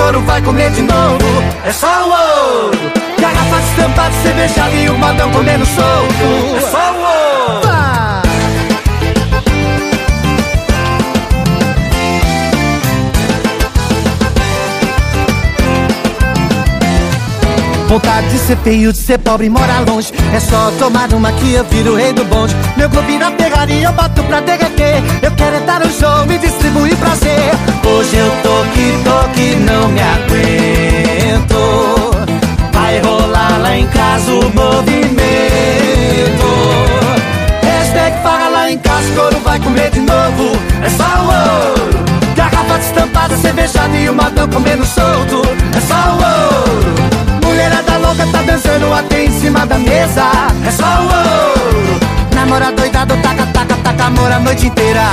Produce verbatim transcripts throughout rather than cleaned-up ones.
couro vai comer de novo. É só o ouro. Garrafa estampada, cervejada e o modão comendo solto. É só o ouro. Ah! Vontade de ser feio, de ser pobre e morar longe. É só tomar uma que eu viro o rei do bonde. Meu clube vira Ferrari e eu boto pra derreter. Eu quero é dar um show e distribuir prazer. Hoje eu tô que tô que não me aguento. Vai rolar lá em casa o movimento. Hashtag farra lá em casa, couro vai comer de novo. É só o ouro. Garrafa destampada, cervejada e o modão comendo solto. É só o ouro. Mulherada louca tá dançando até em cima da mesa. É só o ouro. Namora doidado, taca, taca, taca amor a noite inteira.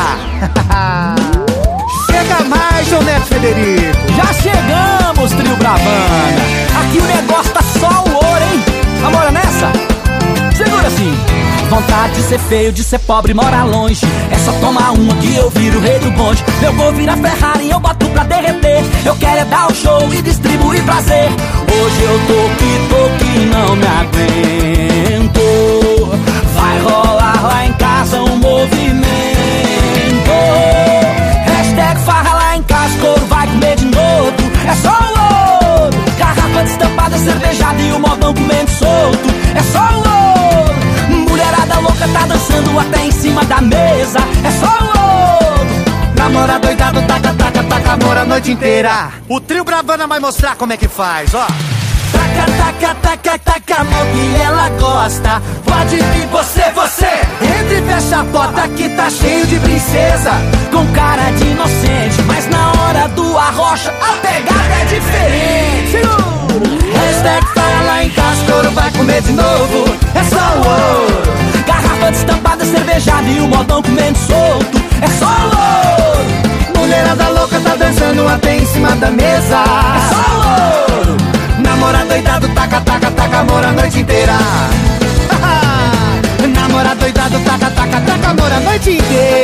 Chega mais, João Neto Federico. Já chegamos, trio Bravana. Aqui o negócio tá só o ouro, hein? Namora nessa? Segura assim. Vontade de ser feio, de ser pobre, morar longe. É só tomar uma que eu viro o rei do bonde. Meu gol vira Ferrari e eu boto pra derreter. Eu quero é dar o show e distribuir prazer. Hoje eu tô que tô que não me aguento. Vai rolar lá em casa um movimento. Hashtag farra lá em casa, couro vai comer de novo. É só o ouro. Garrafa destampada, cervejada e o modão comendo solto. É só o ouro. Mulherada louca tá dançando até em cima da mesa. É só o ouro. Namora doidado, taca, taca, taca amor a noite inteira. O trio Bravana vai mostrar como é que faz, ó. Taca, taca, taca, taca amor que ela gosta. Pode vir você, você. Entre e fecha a porta que tá cheio de princesa. Com cara de inocente, mas na hora do arrocha a pegada é diferente. Segura. Hashtag fala lá em casa, couro vai comer de novo. É só o ouro. Garrafa destampada, cervejada e o modão comendo solto. É só o ouro. Mulherada louca tá dançando até em cima da mesa. É só o ouro. Namora doidado, taca, taca, taca amor a noite inteira. Namora doidado, taca, taca, taca amor a noite inteira.